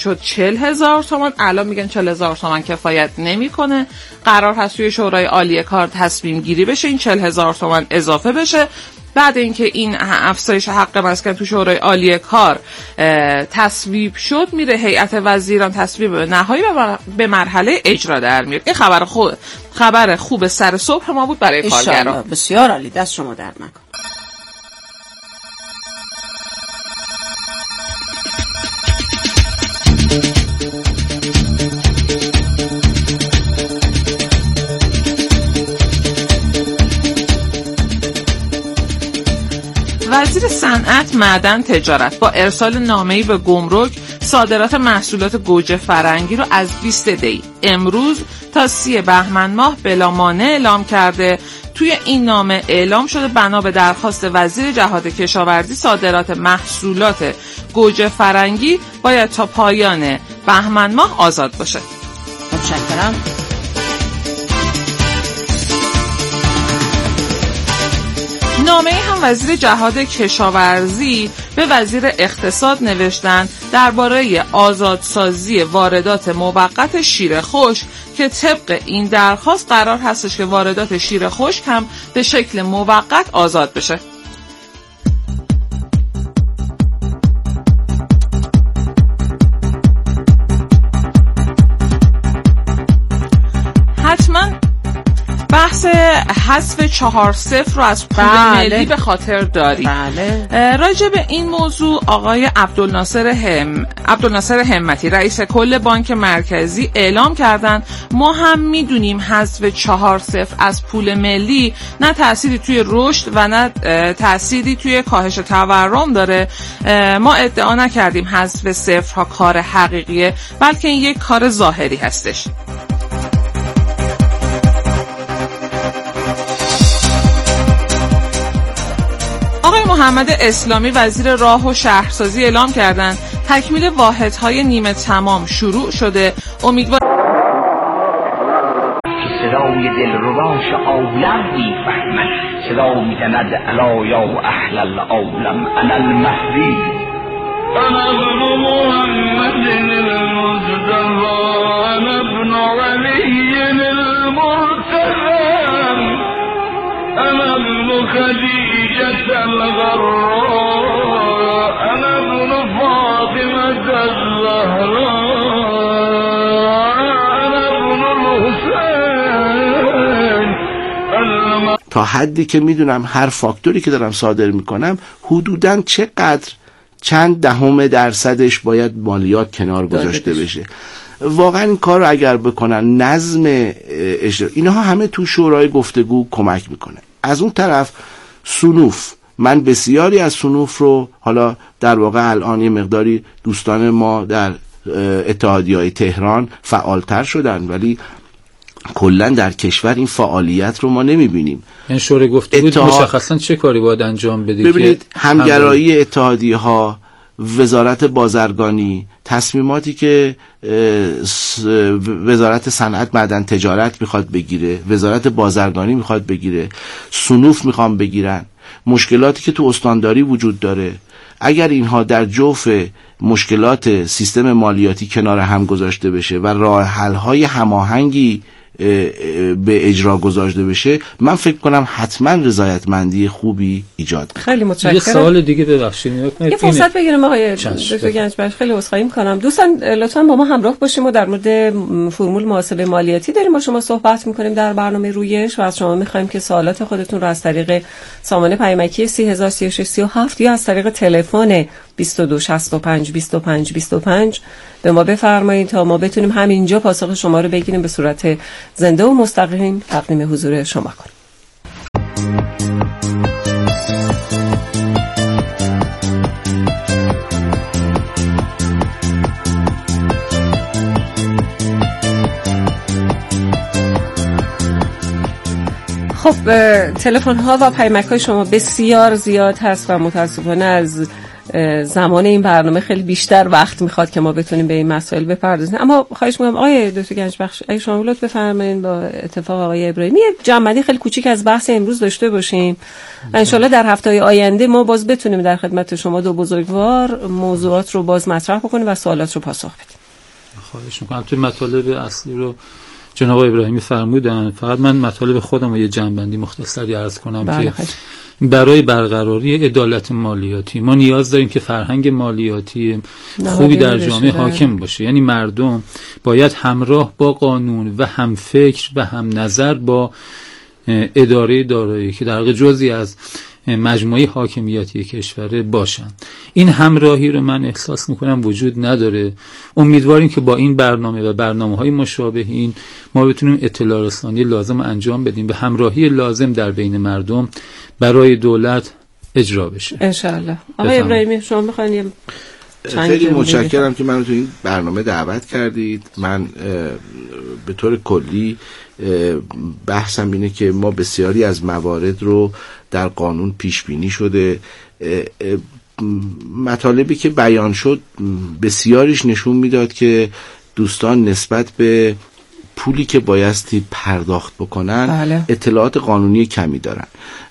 شد 40,000 تومان. الان میگن 40,000 تومان کفایت نمیکنه، قرار هست توی شورای عالی کار تصمیم گیری بشه این 40,000 تومان اضافه بشه. بعد اینکه این افزایش حق مسکن تو شورای عالی کار تصویب شد، میره هیئت وزیران تصویب نهایی به مرحله اجرا در میاد. این خبر خوب سر صبح ما بود برای کارگران. بسیار عالی، دست شما درد نکنه. وزیر صنعت، معدن، تجارت با ارسال نامه‌ای به گمرک صادرات محصولات گوجه فرنگی رو از 20 دی امروز تا 30 بهمن ماه بلا مانع اعلام کرده. توی این نامه اعلام شده بنا به درخواست وزیر جهاد کشاورزی صادرات محصولات گوجه فرنگی باید تا پایان بهمن ماه آزاد باشه. متشکرم. نامه هم وزیر جهاد کشاورزی به وزیر اقتصاد نوشتن درباره آزادسازی واردات موقت شیر خشک که طبق این درخواست قرار هستش که واردات شیر خشک هم به شکل موقت آزاد بشه. حتما بحث حذف 4-0 رو از پول ملی به خاطر داریم. راجع به این موضوع آقای عبدالناصر همتی رئیس کل بانک مرکزی اعلام کردن ما هم میدونیم حذف 4-0 از پول ملی نه تأثیری توی رشد و نه تأثیری توی کاهش تورم داره. ما ادعا نکردیم حذف صفرها کار حقیقیه، بلکه این یک کار ظاهری هستش. محمد اسلامی وزیر راه و شهرسازی اعلام کردند تکمیل واحدهای نیمه تمام شروع شده. امیدوار صدای دلرباش عالم میفهمد، صدا میزند الا یا اهل العالم انا المهدی انا ابن محمد المصطفى انا ابن علی المرتضى انا ابن خدیجة الغراء انا ابن فاطمة الزهراء انا ابن الحسين. تا حدی که میدونم هر فاکتوری که دارم صادر میکنم حدوداً چقدر چند دهم درصدش باید مالیات کنار گذاشته بشه. واقعا این کار رو اگر بکنن نظم اینها همه تو شورای گفتگو کمک میکنه. از اون طرف صنوف، من بسیاری از صنوف رو حالا در واقع الان یه مقداری دوستان ما در اتحادیه‌های تهران فعالتر شدن، ولی کلا در کشور این فعالیت رو ما نمیبینیم. این شورای گفتگو مشخصا چه کاری باید انجام بده؟ ببینید همگرایی اتحادیه‌ها، وزارت بازرگانی، تصمیماتی که وزارت صنعت معدن تجارت میخواد بگیره، وزارت بازرگانی میخواد بگیره، صنوف میخوان بگیرن، مشکلاتی که تو استانداری وجود داره، اگر اینها در جوف مشکلات سیستم مالیاتی کنار هم گذاشته بشه و راه حل‌های هماهنگی به اجرا گذاشته بشه، من فکر کنم حتما رضایتمندی خوبی ایجاد کنه. خیلی متشکرم. یه سوال دیگه ببخشید یه فرصت بگیریم آقای دکتر گنجبخش، خیلی عذرخواهی می‌کنم. دوستان لطفاً با ما همراه باشیم و در مورد فرمول محاسبه مالیاتی داریم با شما صحبت می‌کنیم در برنامه رویش و از شما می‌خوایم که سوالات خودتون رو از طریق سامانه پیامکی 303637 یا از طریق تلفن 2265 به ما بفرمایید تا ما بتونیم همینجا پاسخ شما رو بگیریم به صورت زنده و مستقیم تقدیم حضور شما کنیم. خب تلفن ها و پیامک های شما بسیار زیاد هست و متاسفانه از زمان این برنامه خیلی بیشتر وقت میخواد که ما بتونیم به این مسائل بپردازیم. اما خواهش می‌کنم آقای دکتر گنجبخش اگه شما لطف بفرمایید با اتفاق آقای ابراهیمی جمع‌بندی خیلی کوچیک از بحث امروز داشته باشیم و انشالله در هفته‌های آینده ما باز بتونیم در خدمت شما دو بزرگوار موضوعات رو باز مطرح بکنیم و سوالات رو پاسخ بدیم. خواهش می‌کنم. توی مطالب اصلی رو جناب ابراهیمی فرمودن، فقط من مطالب خودم رو یه جنبندی مختصری عرض کنم که برای برقراری عدالت مالیاتی ما نیاز داریم که فرهنگ مالیاتی خوبی در جامعه حاکم باشه. یعنی مردم باید همراه با قانون و هم فکر و هم نظر با اداره دارایی که در واقع جزئی از مجموعه حاکمیتی کشور باشن. این همراهی رو من احساس میکنم وجود نداره. امیدواریم که با این برنامه و برنامه‌های مشابه این ما بتونیم اطلاع رسانی لازم انجام بدیم و همراهی لازم در بین مردم برای دولت اجرا بشه ان شاء الله. آقای ابراهیمی شما میخواین خیلی متشکرم که منو تو این برنامه دعوت کردید. من به طور کلی بحثم اینه که ما بسیاری از موارد رو در قانون پیش بینی شده، مطالبی که بیان شد بسیاریش نشون میداد که دوستان نسبت به پولی که بایستی پرداخت بکنن اطلاعات قانونی کمی دارن.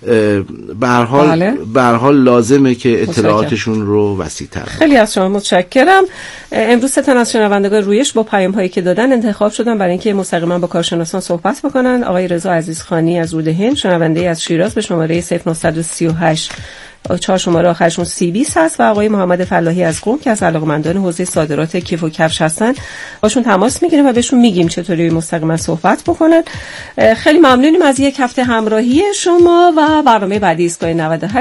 به هر حال لازمه که اطلاعاتشون رو وسیع‌تر کنن. خیلی از شما متشکرم. امروز 3 تن از شنوندگان رویش با پیام‌هایی که دادن انتخاب شدن برای اینکه مستقیما با کارشناسان صحبت بکنن. آقای رضا عزیزخانی از رود هند، شنونده از شیراز به شماره 0938 4 شماره آخرشون 3020 هست و آقای محمد فلاحی از قم که از علاقه‌مندان حوزه صادرات کیف و کفش هستن باشون تماس میگیریم و بهشون میگیم چطوری مستقیما صحبت بکنن. خیلی ممنونیم از یک هفته همراهی شما و برنامه بعدی ایستگاه 98.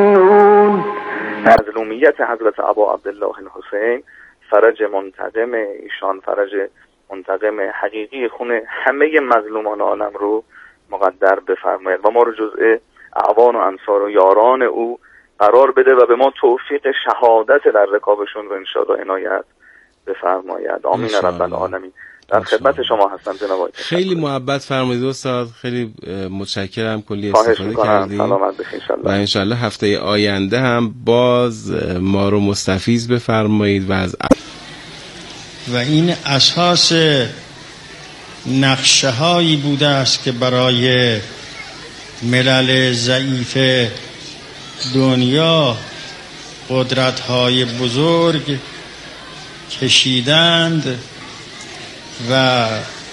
مظلومیت حضرت ابا عبدالله الحسین، فرج منتقم ایشان، فرج منتقم حقیقی خون همه مظلومان عالم رو مقدر بفرمایید و ما رو جزء اعوان و انصار و یاران او قرار بده و به ما توفیق شهادت در رکابشون رو انشاءالله عنایت بفرماید. آمین رب العالمین. در خدمت شما هستم جناب آقای. خیلی محبت فرمایید استاد، خیلی متشکرم، کلی استفاده کردیم و انشاءالله هفته آینده هم باز ما رو مستفیض بفرمایید و این اساس نقشه هایی بوده است که برای ملل ضعیف دنیا قدرت های بزرگ کشیدند و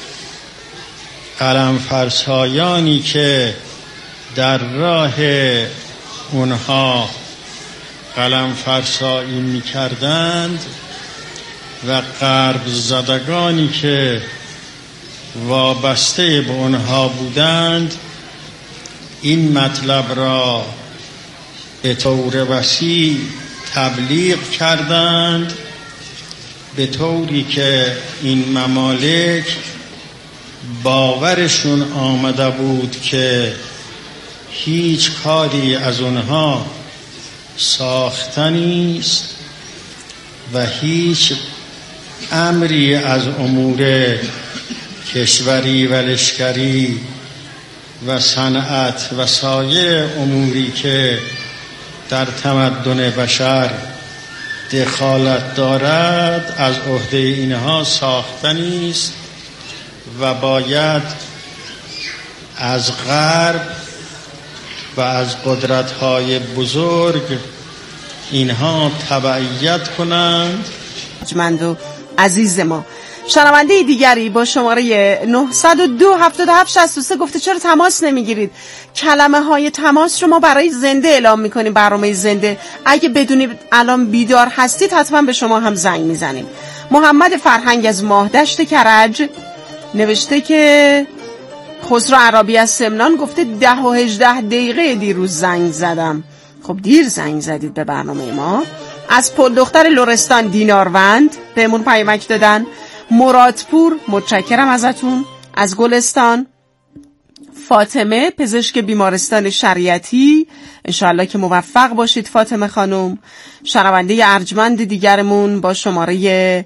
قلمفرسایانی که در راه اونها قلمفرسایی می کردند و غرب زدگانی که وابسته به اونها بودند این مطلب را به طور وسیع تبلیغ کردند، به طوری که این ممالک باورشون آمده بود که هیچ کاری از اونها ساخته نیست و هیچ امری از امور کشوری و لشکری و صنعت و سایر اموری که در تمدن بشر دخالت دارد از عهده اینها ساخته نیست و باید از غرب و از قدرت‌های بزرگ اینها تبعیت کنند. مندو عزیز ما، شنونده دیگری با شماره 902-7763 گفته چرا تماس نمیگیرید؟ کلمه های تماس رو ما برای زنده اعلام میکنیم، برنامه زنده. اگه بدونید الان بیدار هستید حتما به شما هم زنگ میزنیم. محمد فرهنگ از ماهدشت کرج نوشته که خسرو عربی از سمنان گفته 10 و 18 دقیقه دیروز زنگ زدم. خب دیر زنگ زدید به برنامه ما. از پل دختر لرستان دیناروند بهمون پیامک دادن. مرادپور متشکرم ازتون. از گلستان فاطمه پزشک بیمارستان شریعتی، انشاءالله که موفق باشید فاطمه خانم. شنونده ارجمند دیگرمون با شماره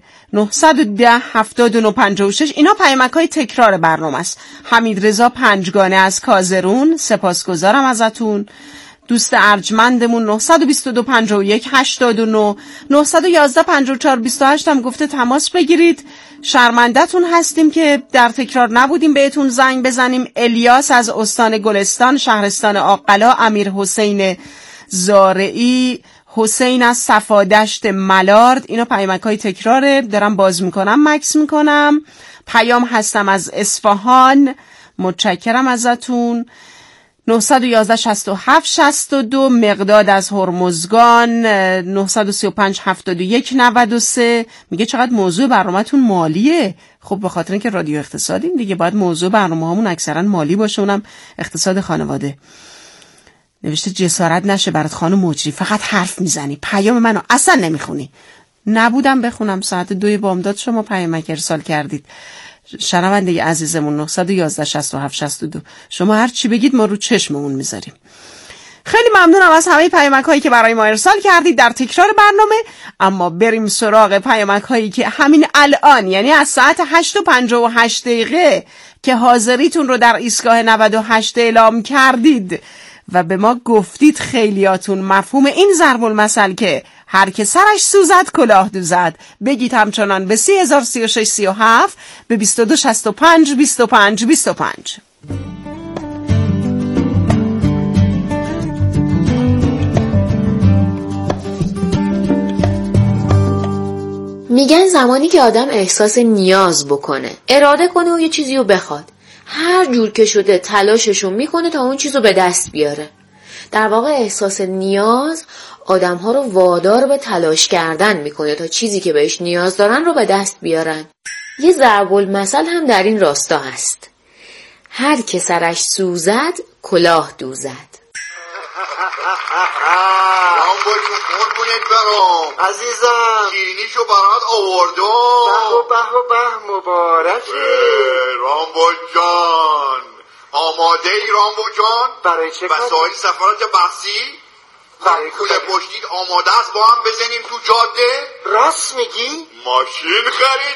910-7956. اینا پیامک های تکرار برنامه است. حمید رضا پنجگانه از کازرون، سپاسگزارم ازتون. دوست ارجمندمون 922 51 89 911 54 28 هم گفته تماس بگیرید. شرمنده‌تون هستیم که در تکرار نبودیم بهتون زنگ بزنیم. الیاس از استان گلستان، شهرستان آقلا، امیر حسین زارعی، حسین از صفادشت ملارد. اینا پیامک‌های تکراره، دارم باز میکنم مکس میکنم. پیام هستم از اصفهان، متشکرم ازتون. 911 67 62 مقداد از هرمزگان 935 71 93 میگه چقدر موضوع برنامه‌تون مالیه. خب به خاطر اینکه رادیو اقتصادیم دیگه باید موضوع برنامه‌هامون اکثرا مالی باشه، اونم اقتصاد خانواده. نوشته جسارت نشه برات خانم مجری، فقط حرف میزنی، پیام منو اصلا نمیخونی. نبودم بخونم، ساعت 2 بامداد شما پیامک ارسال کردید. شنونده عزیزمون 911 67 62 شما هر چی بگید ما رو چشممون میذاریم. خیلی ممنونم از همه پیامک هایی که برای ما ارسال کردید در تکرار برنامه. اما بریم سراغ پیامک هایی که همین الان، یعنی از ساعت 8:58 که حاضریتون رو در ایستگاه 98 اعلام کردید و به ما گفتید خیلیاتون مفهوم این ضرب المثل که هر که سرش سوزد کلاه دوزد بگید همچنان به 3036 37 به 22 65 25 25. میگن زمانی که آدم احساس نیاز بکنه، اراده کنه و یه چیزی رو بخواد، هر جور که شده تلاششو میکنه تا اون چیزو به دست بیاره. در واقع احساس نیاز آدم‌ها رو وادار به تلاش کردن میکنه تا چیزی که بهش نیاز دارن رو به دست بیارن. یه ضرب المثل هم در این راستا هست: هر که سرش سوزد کلاه دوزد. رامباشون قربونت برام عزیزم، شیرینیشو برات آوردم. به مبارکه رامباش جان. آماده ای رامبو جان؟ برای چه کاری؟ وسایل سفارت بحثی برای کوله پشتید آماده است با هم بزنیم تو جاده؟ راست میگی؟ ماشین خرید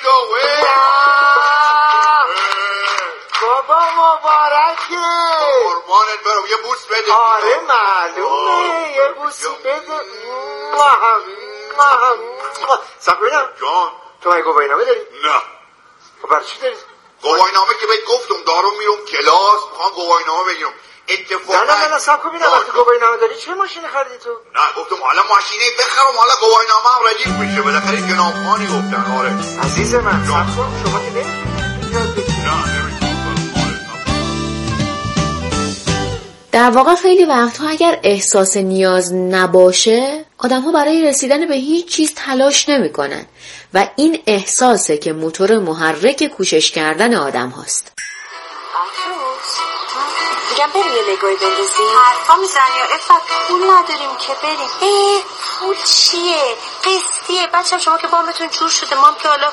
بابا مبارکه. قربانت برم، یه بوس بده. آره معلومه، یه بوسی بده. سفرینم جان، تو های گواهینامه داری؟ نه. خب برای چی داری؟ گواهینامه که بهت گفتم دارم میرم کلاس، میخوام گواهینامه بگیرم. اتفاقا نه سب کن ببینم وقتی گواهینامه داری چه ماشینی خریدی تو؟ نه گفتم حالا ماشینی بخرم، حالا گواهینامه هم ردیف میشه. بالاخره جناب خانی گفتن. آره عزیز من سب کن، شما که در واقع خیلی وقتها اگر احساس نیاز نباشه آدم‌ها برای رسیدن به هیچ چیز تلاش نمی‌کنن و این احساسه که موتور محرک کوشش کردن آدم هاست. میگم بریم یه نگاهی بندازیم. حرفا میزنی افت، پول نداریم که بریم. پول چیه؟ قسطیه. بچه‌م شما که وامتون جور شده، ما هم که حالا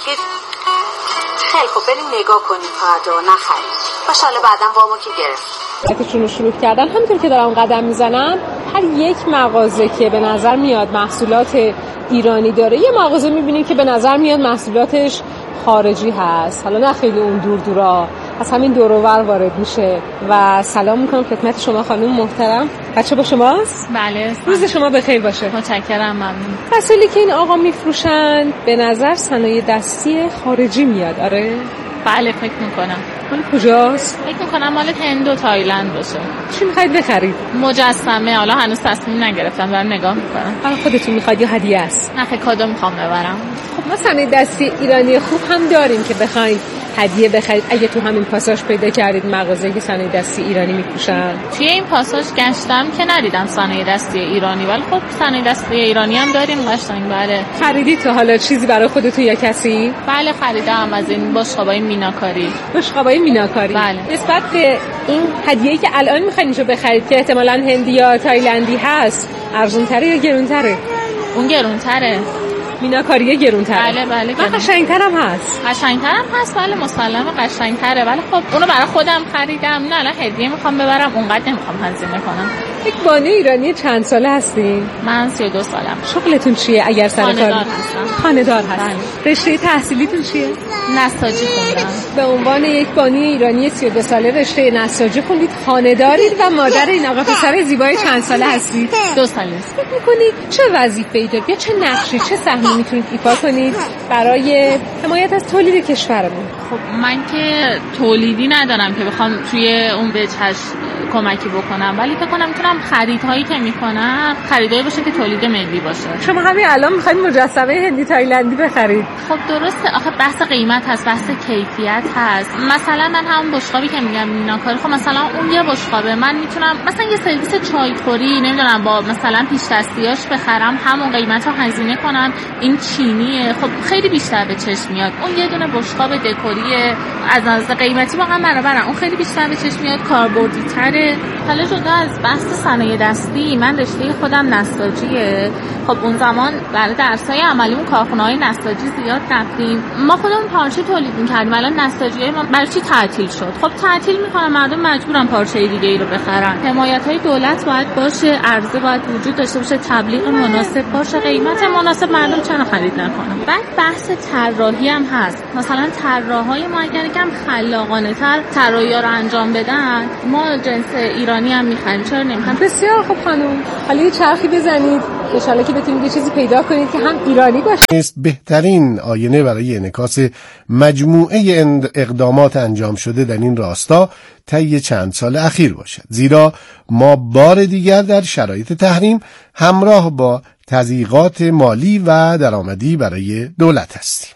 خیلی خب بریم نگاه کنیم فردا نخریم. باشه حالا بعداً وامو که گرفت. وقتی شروع کردن همینطور که دارم قدم میزنم، هر یک مغازه که به نظر میاد محصولات ایرانی داره، یه مغازه میبینیم که به نظر میاد محصولاتش خارجی هست. حالا نه خیلی اون دورا، از همین دور و ور وارد میشه. و سلام میکنم خدمت شما خانم محترم. بچه با شماست؟ بله. روز شما بخیر باشه. متشکرم، ممنون. وسایلی که این آقا میفروشن به نظر صنایع دستی خارجی میاد. آره؟ بله فکر میکنم. مال کجاست؟ فکر میکنم مال هند و تایلند باشه. چی میخواید بخرید؟ مجسمه. حالا هنوز تصمیم نگرفتم، دارم نگاه میکنم. برای خودتون میخواید یا هدیه است؟ نه کادو میخوام ببرم. خب ما صنایع دستی ایرانی خوب هم داریم که بخواید هدیه بخرید. اگه تو همین پاساژ پیدا کردید مغازه‌ای که صنایع دستی ایرانی می‌فروشن. توی این پاساژ گشتم که ندیدم صنایع دستی ایرانی، ولی خب صنایع دستی ایرانی هم داریم قشنگ. بله. خریدید تا حالا چیزی برای خودتون یا کسی؟ بله خریدم از این بشقابای میناکاری. بشقابای میناکاری. بله. نسبت به این هدیه‌ای که الان می‌خواید اینجا بخرید که احتمالاً هندی یا تایلندی هست، ارزان‌تره یا گرون‌تره؟ اون گرون‌تره. میناکاری گرون‌تره. بله. و قشنگ‌ترم هست. قشنگ‌ترم هست، ولی مسلمه قشنگ‌تره. ولی خب اونو برای خودم خریدم. نه الان هدیه میخوام ببرم، اونقدر نمیخوام هزینه کنم. یک بانوی ایرانی چند ساله هستین؟ من 32 سالم. شغلتون چیه اگر سر کار؟ خانه‌دار هستم. خانه‌دار هستم. رشته تحصیلیتون چیه؟ نساجی خوندم. به عنوان یک بانوی ایرانی 32 ساله رشته نساجی خوندید، خانه‌دارید و مادر این آقا پسر زیبای چند ساله هستید؟ 2 ساله است. فکر می‌کنید چه وظیفه‌ای دارید یا چه نقشی، چه سهمی میتونید ایفا کنید برای حمایت از تولید کشورمون؟ خب من که تولیدی ندارم که بخوام توی اون وجهش کمکی بکنم، ولی فکر کنم میتونم خریدهایی که میکنم خریدایی باشه که تولید ملی باشه. شما همین الان میخواید مجسمه هندی تایلندی بخرید؟ خب درسته، آخه بحث قیمت هست، بحث کیفیت هست. مثلا من همون بشقابی که میگم میناکاری، خب مثلا اون یه بشقابه من میتونم مثلا یه سرویس چایخوری نمیدونم با مثلا پیش دستیاش بخرم، همون قیمت رو هزینه کنم، این چینیه، خب خیلی بیشتر به چشم میاد. اون یه دونه بشقاب دکوری از نظر قیمتی واقعا برابرن، اون خیلی بیشتر به چشم میاد، کاربردی تره. حالا جدا از بحث صنایع دستی، من رشته خودم نساجیه. خب اون زمان برای درسای عملیمون کارخونه‌های نساجی زیاد رفتیم، ما خودمون پارچه تولید می‌کردیم. الان نساجیای ما برای چی تعطیل شد؟ خب تعطیل می‌کنن، مردم مجبورن پارچه دیگه ای رو بخرن. حمایت‌های دولت باید باشه، عرضه باید وجود داشته باشه، تبلیغ مناسب باشه، قیمت مناسب، مردم چرا خرید نکنن. بعد بحث طراحی هم هست. مثلا طراحای ما اگر یکم خلاقانه‌تر طراحی‌ها رو انجام بدن، ما جنس ایرانی هم می‌خریم، چرا نمی‌خریم؟ بسیار خوب خانم، حالا یه چرخی بزنید ان شاءالله که بتونید یه چیزی پیدا کنید که هم ایرانی باشه. بهترین آینه برای انعکاس مجموعه اقدامات انجام شده در این راستا طی چند سال اخیر باشد، زیرا ما بار دیگر در شرایط تحریم همراه با تضییقات مالی و درآمدی برای دولت هستیم.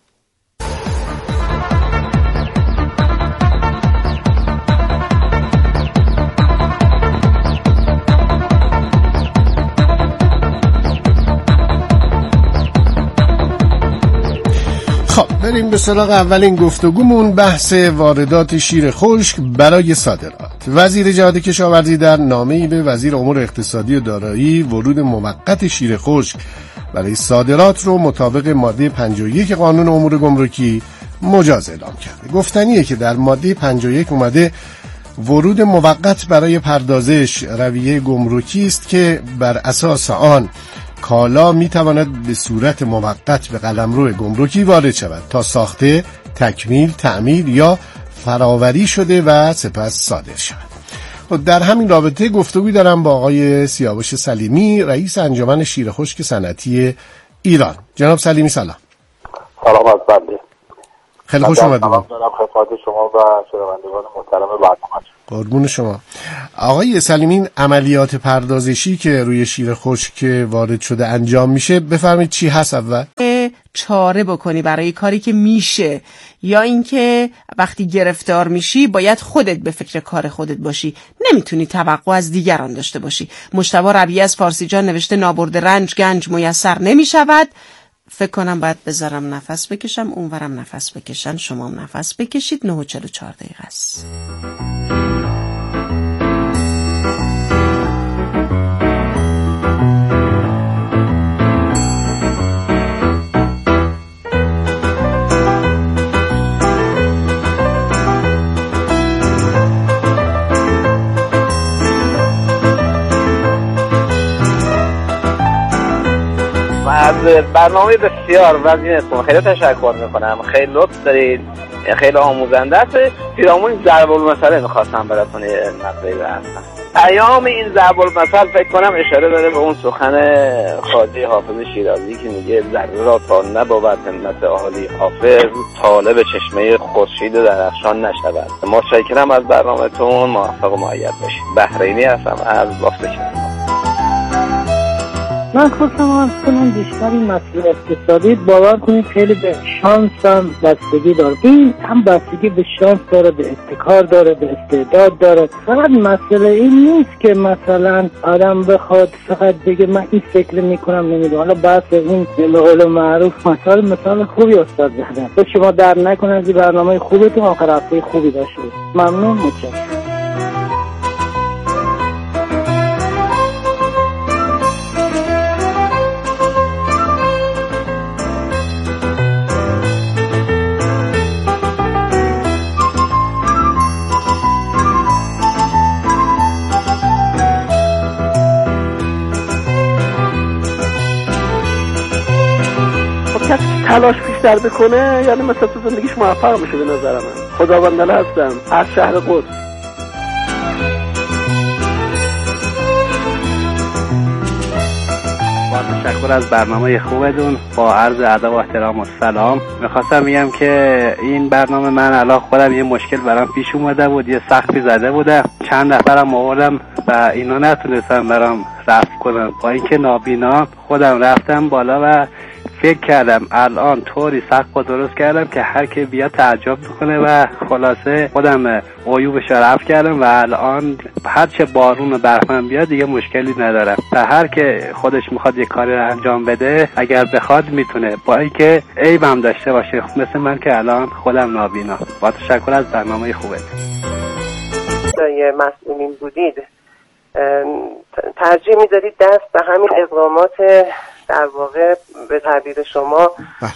خب بریم به سراغ اولین گفتگومون، بحث واردات شیر خشک برای صادرات. وزیر جهاد کشاورزی در نامه‌ای به وزیر امور اقتصادی و دارایی ورود موقت شیر خشک برای صادرات رو مطابق ماده 51 قانون امور گمرکی مجاز اعلام کرده. گفتنیه که در ماده 51 اومده ورود موقت برای پردازش رویه گمرکی است که بر اساس آن کالا میتواند به صورت موقت به قلمرو گمرکی وارد شود تا ساخته، تکمیل، تعمیر یا فراوری شده و سپس صادر شود. در همین رابطه گفتگوی دارم با آقای سیاوش سلیمی، رئیس انجمن شیر خشک صنعتی ایران. جناب سلیمی سلام. سلام از بنده. خیلی خوش آمدید. سلام دارم خدمت شما و شنوندگان محترم برنامه. قربون شما. آقای سلیمی، عملیات پردازشی که روی شیر خشک وارد شده انجام میشه، بفرمایید چی هست اول؟ چاره بکنی برای کاری که میشه، یا اینکه وقتی گرفتار میشی باید خودت به فکر کار خودت باشی، نمیتونی توقع از دیگران داشته باشی. مجتبی ربیعی از فارسی جان نوشته نابرد رنج گنج میسر نمیشود. فکر کنم باید بذارم نفس بکشم، اونورم نفس بکشن، شما هم نفس بکشید. 9:44 است. از برنامه بسیار وزینتون خیلی تشکر میکنم، خیلی لطف دارید، خیلی آموزنده است. پیرامون ضرب المثل میخواستم براتون یه نقطه‌ای بحثم. ایام این ضرب المثل فکر کنم اشاره داره به اون سخن خواجه حافظ شیرازی که میگه ذره را تا نبود همت عالی حافظ طالب چشمه خورشید درخشان نشود. متشکرم از برنامه‌تون، موفق و مؤید باشید. بحرینی هستم از بافت کرمان. من خواستم از کنم بیشتر این مسئله اقتصادی باور کنید خیلی به شانس هم بستگی داره. این هم بستگی به شانس داره، به ابتکار داره، به استعداد داره. فقط مسئله این نیست که مثلا آدم بخواد فقط بگه من این فکر میکنم نمیدونم. حالا بحث این به قول معروف مثال خوبی استاد زدن. به شما در نکنه از این برنامه خوبتون آخر هفته خوبی داشته. ممنون، متشکرم. تلاش بیشتر بکنه یعنی مثلا تو زندگیش موفق میشه. به نظر من خداونداله هستم از شهر قدس. با تشکر از برنامه خوبتون، با عرض ادب و احترام و سلام. میخواستم بگم که این برنامه من الان خودم یه مشکل برام پیش اومده بود، یه سختی زده بوده، چند نفرم آوردم و اینا نتونستم برام رفع کنم. با اینکه نابینا خودم رفتم بالا و فکر کردم الان طوری سقف درست کردم که هر کی بیاد تعجب بکنه و خلاصه خودم عیوبش رفع کردم و الان هر چه بارون و برفم بیاد دیگه مشکلی ندارم و هر که خودش میخواد یه کاری رو انجام بده اگر بخواد میتونه، با اینکه عیبم داشته باشه مثل من که الان خودم نابینا. با تشکر از برنامه خوبت. یه مسئولین بودید ترجیح میدادید دست به همین اقدامات در واقع به تعبیر شما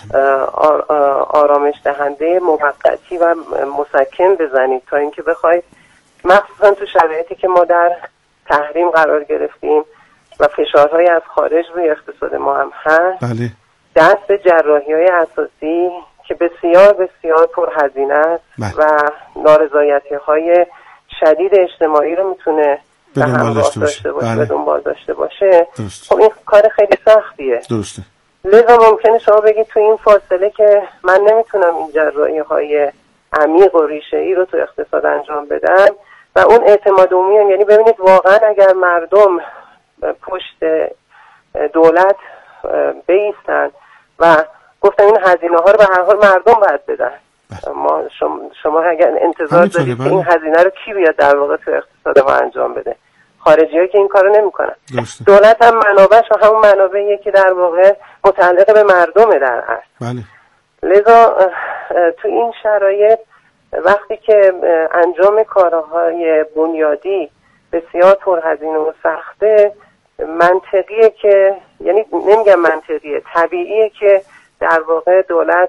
آرامش دهنده موقتی و مسکن بزنید تا اینکه بخواید، مخصوصا تو شرایطی که ما در تحریم قرار گرفتیم و فشارهای از خارج روی اقتصاد ما هم هست، بله. دست به جراحی‌های اساسی که بسیار بسیار پرهزینه است و نارضایتی‌های شدید اجتماعی رو میتونه به همراه داشته باشه، به دنبال داشته باشه. خب این کار خیلی سختیه. درسته. لذا ممکنه شما بگید تو این فاصله که من نمیتونم این جراحی‌های عمیق و ریشه‌ای رو تو اقتصاد انجام بدم و اون اعتماد عمومی، یعنی ببینید واقعا اگر مردم پشت دولت بیستن و گفتن این هزینه‌ها رو به هر حال مردم باید بدن، ما شما اگر انتظار دارید که این هزینه رو کی بیاد در واقع تو اقتصاد ما انجام بده؟ خارجی‌ها که این کارو نمی‌کنن. دولت هم منابعش همون منابعیه که در واقع متعلق به مردمه در اصل. بله. لذا تو این شرایط وقتی که انجام کارهای بنیادی بسیار پرهزینه و سخته، منطقیه که، یعنی نمیگم منطقیه، طبیعیه که در واقع دولت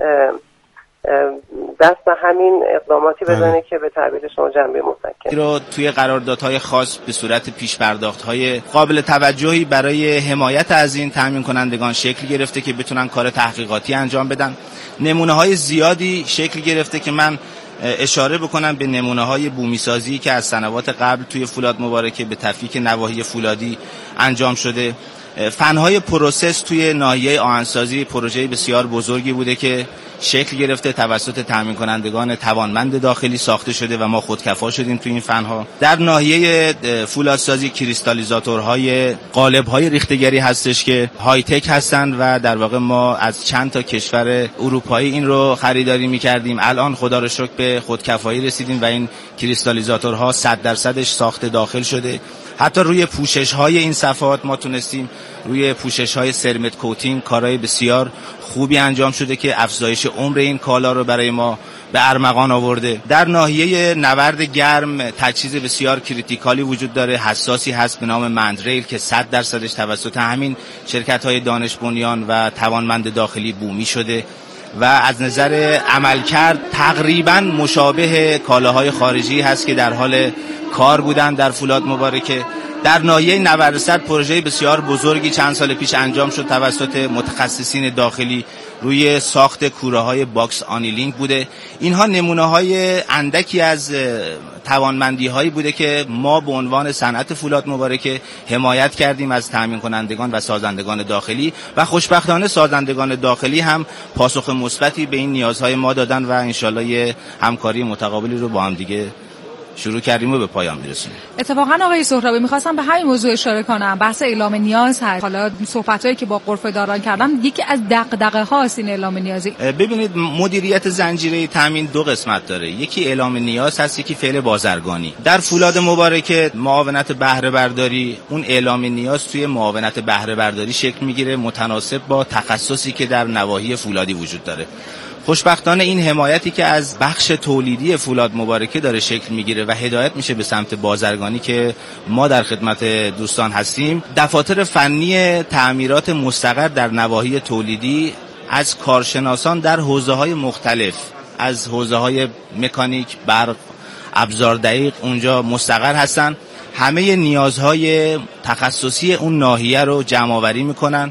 دست به همین اقداماتی بزنه که به تعبیر شما جنبه مسکن رو توی قراردادهای خاص به صورت پیش پرداخت‌های قابل توجهی برای حمایت از این تامین کنندگان شکل گرفته که بتونن کار تحقیقاتی انجام بدن. نمونه‌های زیادی شکل گرفته که من اشاره بکنم به نمونه‌های بومی‌سازی که از سنوات قبل توی فولاد مبارکه به تفکیک نواحی فولادی انجام شده. فنهای پروسس توی ناحیه آهنسازی پروژه بسیار بزرگی بوده که شکل گرفته توسط تامین کنندگان توانمند داخلی ساخته شده و ما خودکفا شدیم توی این فنها. در ناحیه فولادسازی کریستالیزاتورهای قالب‌های ریختگری هستش که های تک هستن و در واقع ما از چند تا کشور اروپایی این رو خریداری می‌کردیم. الان خدا رو شکر به خودکفایی رسیدیم و این کریستالیزاتورها 100% ساخت داخل شده. حتی روی پوشش‌های این صفحات ما تونستیم روی پوشش‌های سرمت کوتینگ کارهای بسیار خوبی انجام شده که افزایش عمر این کالا رو برای ما به ارمغان آورده. در ناحیه نورد گرم تجهیز بسیار کریتیکالی وجود داره، حساسی هست به نام مندریل که 100% توسط همین شرکت‌های دانش بنیان و توانمند داخلی بومی شده و از نظر عملکرد تقریباً مشابه کالاهای خارجی هست که در حال کار بودن در فولاد مبارکه. در ناحیه نورد پروژه بسیار بزرگی چند سال پیش انجام شد توسط متخصصین داخلی روی ساخت کوره‌های باکس آنیلینگ بوده. اینها نمونه‌های اندکی از توانمندی‌هایی بوده که ما به عنوان صنعت فولاد مبارکه حمایت کردیم از تامین کنندگان و سازندگان داخلی و خوشبختانه سازندگان داخلی هم پاسخ مثبتی به این نیازهای ما دادن و انشالله یه همکاری متقابلی رو با هم دیگه شروع کردیم و به پایان میرسونیم. اتفاقا آقای سهرابی میخواستم به همین موضوع اشاره کنم. بحث اعلام نیاز هست. حالا صحبتایی که با غرفه‌داران کردم یکی از دغدغه هاست این اعلام نیازی. ببینید مدیریت زنجیره تامین دو قسمت داره. یکی اعلام نیاز هست، یکی فعل بازرگانی. در فولاد مبارکه معاونت بهره برداری اون اعلام نیاز توی معاونت بهره برداری شکل میگیره متناسب با تخصصی که در نواحی فولادی وجود داره. خوشبختانه این حمایتی که از بخش تولیدی فولاد مبارکه داره شکل میگیره و هدایت میشه به سمت بازرگانی که ما در خدمت دوستان هستیم. دفاتر فنی تعمیرات مستقر در نواحی تولیدی از کارشناسان در حوزه‌های مختلف، از حوزه‌های مکانیک، برق، ابزار دقیق اونجا مستقر هستن. همه نیازهای تخصصی اون ناحیه رو جمع آوری میکنن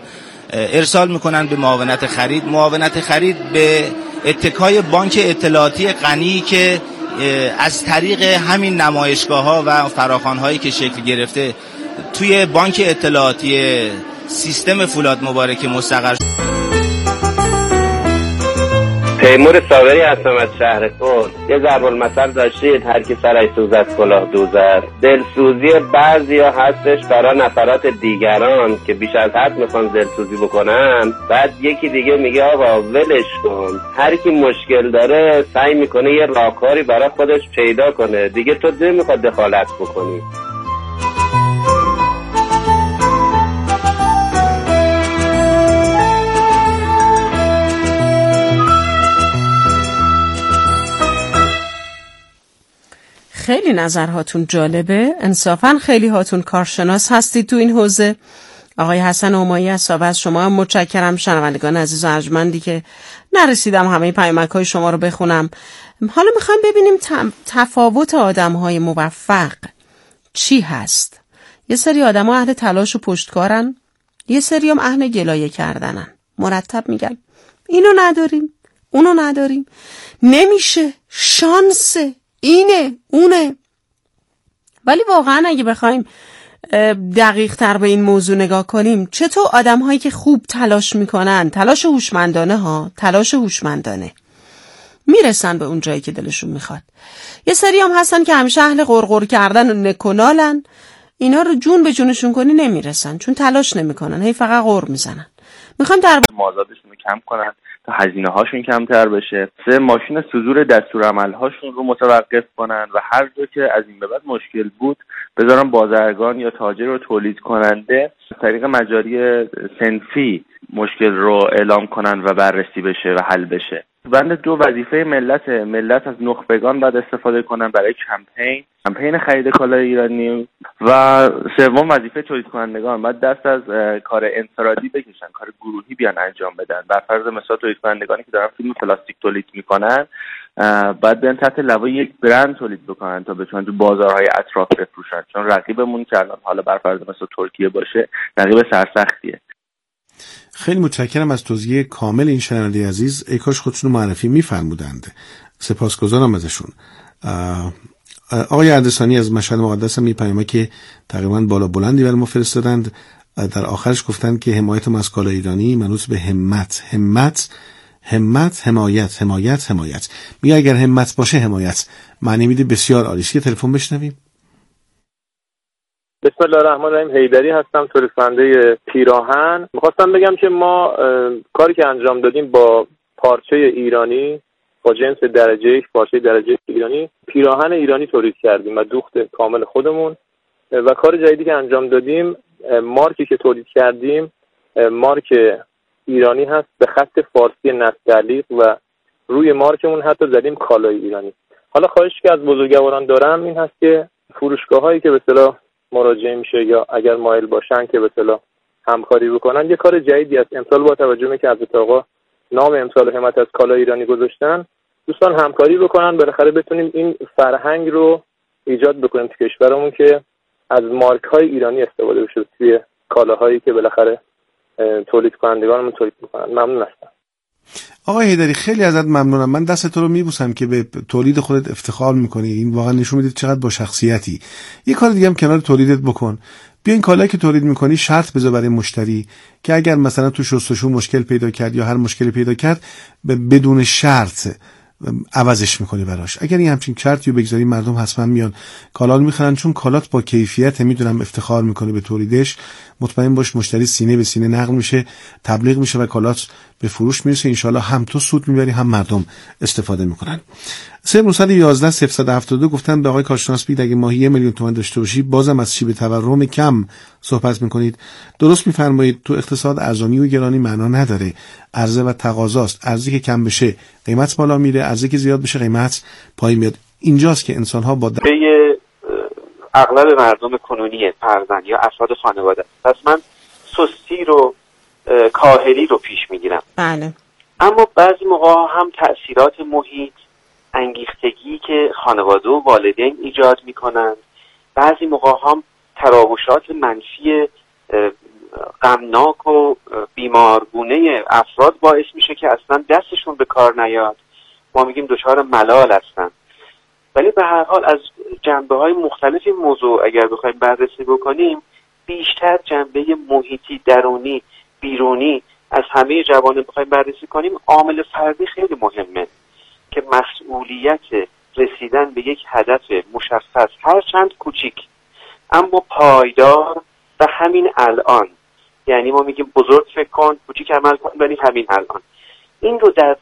ارسال میکنن به معاونت خرید. معاونت خرید به اتکای بانک اطلاعاتی غنی که از طریق همین نمایشگاه‌ها و فراخوان‌هایی که شکل گرفته توی بانک اطلاعاتی سیستم فولاد مبارک مستقر. تیمور صابری هستم از شهر کن. یه ضرب المثل داشتید هر کی سرش سوزد کلاه دوزد. دلسوزی بعضیا هستش برای نفرات دیگران که بیش از حد میخوان دلسوزی بکنن، بعد یکی دیگه میگه آقا ولش کن. هر کی مشکل داره سعی میکنه یه راهکاری برای خودش پیدا کنه، دیگه تو نمیخواد دخالت بکنی. خیلی نظرهاتون جالبه، انصافا خیلی هاتون کارشناس هستید تو این حوزه. آقای حسن همایی از سابه از شما هم متشکرم. شنوندگان عزیز و ارجمندی که نرسیدم همه پیامک‌های شما رو بخونم. حالا میخوایم ببینیم تفاوت آدم‌های موفق چی هست. یه سری آدم‌ها اهل تلاش و پشتکارن، یه سری هم اهل گلایه کردنن، مرتب میگن اینو نداریم اونو نداریم، نمیشه، شانس اینه اونه. ولی واقعا اگه بخوایم دقیق تر به این موضوع نگاه کنیم، چطور آدم هایی که خوب تلاش میکنن، تلاش هوشمندانه میرسن به اون جایی که دلشون میخواد. یه سری هم هستن که همیشه اهل غرغر کردن و نکنالن، اینا رو جون به جونشون کنی نمیرسن چون تلاش نمیکنن، هی فقط غر میزنن. میخوایم در مازادشون رو کم کنن تا هزینه هاشون کمتر بشه. 3 ماشین صدور دستورالعمل هاشون رو متوقف کنن و هر جا که از این به بعد مشکل بود بذارن بازرگان یا تاجر رو تولید کننده از طریق مجاری صنفی مشکل رو اعلام کنن و بررسی بشه و حل بشه. بند 2 وظیفه ملت از نخبگان باید استفاده کنن برای کمپین خرید کالای ایرانی. و 3 وظیفه تولید کنندگان باید دست از کار انفرادی بکشن، کار گروهی بیان انجام بدن. بر فرض مثال تولید کنندگانی که دارن فیلم پلاستیک تولید میکنن باید بیان تحت لوای یک برند تولید بکنن تا بتونن تو بازارهای اطراف بفروشن، چون رقیبمون که حالا بر فرض مثال ترکیه باشه رقیب سرسختیه. خیلی متشکرم از توضیح کامل این شنونده عزیز. ای کاش خودشون رو معرفی می‌فرمودند. سپاسگزارم ازشون. آقای اردسانی از مشهد مقدس هم می‌پیامه که تقریباً بالا بلندی برای ما فرستادند. در آخرش گفتند که حمایت ما از کالای ایرانی منوط به همت، حمایت. میگه اگر همت باشه حمایت معنی میده. بسیار عالی. یه تلفن بشنویم. بسم الله الرحمن الرحیم. حیدری هستم، تولید کننده پیراهن. میخواستم بگم که ما کاری که انجام دادیم با پارچه ایرانی، با جنس درجه 1 پارچه درجه ایرانی، پیراهن ایرانی تولید کردیم و دوخت کامل خودمون. و کار جدیدی که انجام دادیم، مارکی که تولید کردیم مارک ایرانی هست به خط فارسی نستعلیق و روی مارکمون حتی زدیم کالای ایرانی. حالا خواهشی که از بزرگواران دارم این هست که فروشگاه‌هایی که به اصطلاح مراجعه میشه یا اگر مایل باشن که به اصطلاح همکاری بکنن، یه کار جدیدی است. امسال با توجه به که حضرت آقا نام امسال حمایت از کالای ایرانی گذاشتن، دوستان همکاری بکنن بالاخره بتونیم این فرهنگ رو ایجاد بکنیم تو کشورمون که از مارک‌های ایرانی استفاده بشه توی کالاهایی که بالاخره تولید کنندگانمون تولید میکنن. ممنون هستم. آقای حیدری خیلی ازت ممنونم. من دست تو رو میبوسم که به تولید خودت افتخار میکنی. این واقعا نشون میده چقدر با شخصیتی. یه کار دیگه هم کنار تولیدت بکن. بیا این کالایی که تولید میکنی شرط بذار برای مشتری که اگر مثلا تو شستشو مشکل پیدا کرد یا هر مشکلی پیدا کرد بدون شرط عوضش میکنی براش. اگر این همچین شرطی رو بگذاری مردم حتما میان کالا رو میخرن، چون کالات با کیفیت، میدونم افتخار میکنه به تولیدش. مطمئن باش مشتری سینه به سینه نقل میشه، تبلیغ میشه و کالات به فروش میرسه. انشالله هم تو سود میبری هم مردم استفاده میکنن. 311-072 گفتن به آقای کارشناس بگید اگه ماهی 1 میلیون تومان داشته باشی بازم از شیب تورم کم صحبت میکنید. درست میفرمایید. تو اقتصاد ارزانی و گرانی معنا نداره، عرضه و تقاضاست. ارزی که کم بشه قیمت بالا میره، ارزی که زیاد بشه قیمت پایین میاد. اینجاست که انسان ها با اغلب مردم کنونی فرزند یا افراد خانواده، پس من سستی رو کاهلی رو پیش میگیرم. بله. اما بعضی موقع هم تأثیرات محیط، انگیختگی که خانواده و والدین ایجاد میکنند، بعضی موقع هم تراوشات منفی غمناک و بیمارگونه افراد باعث میشه که اصلا دستشون به کار نیاد. ما میگیم دچار ملال هستن. ولی به هر حال از جنبه‌های مختلف این موضوع اگر بخوایم بررسی بکنیم، بیشتر جنبه محیطی، درونی، بیرونی از همه جوانب بخوایم بررسی کنیم، عامل فردی خیلی مهمه که مسئولیت رسیدن به یک هدف مشخص هرچند کوچیک اما پایدار و همین الان، یعنی ما میگیم بزرگ فکر کن کوچیک عمل کن، ولی همین الان، این رو در